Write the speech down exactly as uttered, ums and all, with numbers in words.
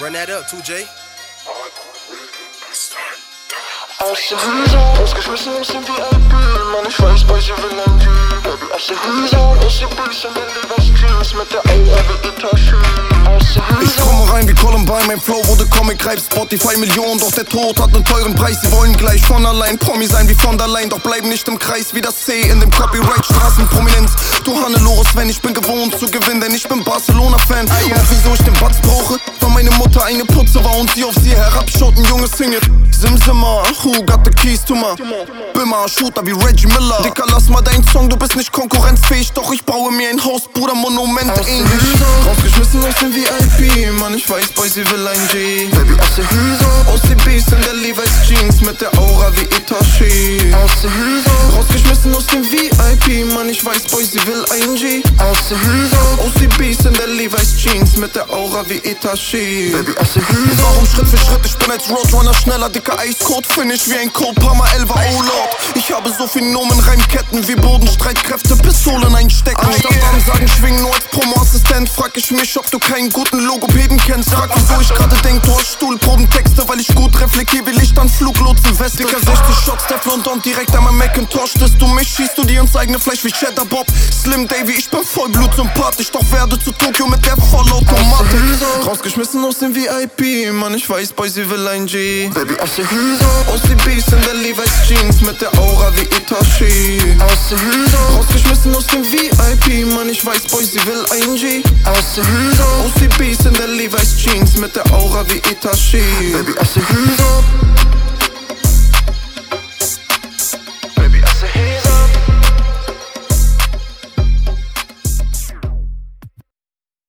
Run that up, two J. Aus der Hüse, ausgeschmissen aus dem V I P. Mann, ich weiß, bei sie will ein Typ. Baby, aus der Hüse, aus der Böse, wenn du was tust. Mit der Aura wie Itachi. Aus der Hüse. Ich komme rein wie Columbine, mein Flow wurde Comic, reif Spotify Millionen. Doch der Tod hat einen teuren Preis. Sie wollen gleich von allein Promi sein wie von der Leyen. Doch bleiben nicht im Kreis wie das C in dem Copyright Straßenprominenz. Du Hannelore Sven, ich bin gewohnt zu gewinnen, denn ich bin Barcelona-Fan. Und wieso ich den Batz brauche? Weil meine Mutter eine Putze war und sie auf sie herabschaut. Ein Junge singet Simsimmer, who got the keys to my Bimmer, Shooter wie Reggie Miller. Dicker, lass mal deinen Song, du bist nicht konkurrenzfähig. Doch ich baue mir ein Haus, Bruder, Monumente ähnlich. Rausgeschmissen aus dem V I P, Mann, ich weiß, bei sie will ein G. Baby, aus der Hüse, aus den Beast in der Levi's Jeans. Mit der Aura wie Itachi. Aus der Hüse, rausgeschmissen aus dem V I P, Mann, ich weiß, boy, sie will ein G. Aus der Hüse, aus den Beast in der Levi's Jeans. Mit der Aura wie Itachi. Baby, aus der Hüse, warum Schritt für Schritt, ich bin als Roadrunner schneller. Dicker Eiscode, Finish wie ein Cold Palmer Elva, oh Lord. Ich habe so viel Nomen, Reimketten wie Bodenstreitkräfte, Pistolen einstecken. Anstatt Ansagen schwingen nur als Promo-Assistent. Frag ich mich, ob du keinen guten Logopäden kennst. Frag, wieso ich gerade denk, du hast Stuhlprobentexte. Weil ich gut reflektiere wie Licht an Fluglotsenweste. Dicker sechzig Shots, Teflon und direkt einmal Macintosh. Dass du mich schießt, du dir ins eigene Fleisch wie Cheddar Bob. Slim Davy, ich bin Vollblut sympathisch. Doch werde zu Tokio mit der Vollautomatik. Rausgeschmissen aus dem V I P, Mann, ich weiß, boy, sie will ein G. Baby, aus der Hüse, aus den Beast in der Levi's Jeans. Mit der Aura wie Itachi. Aus der Hüse, rausgeschmissen aus dem V I P, Mann, ich weiß, boy, sie will ein G. Aus der Hüse, aus den Beast in der Levi's Jeans. Mit der Aura wie Itachi. Baby, aus der Hüse.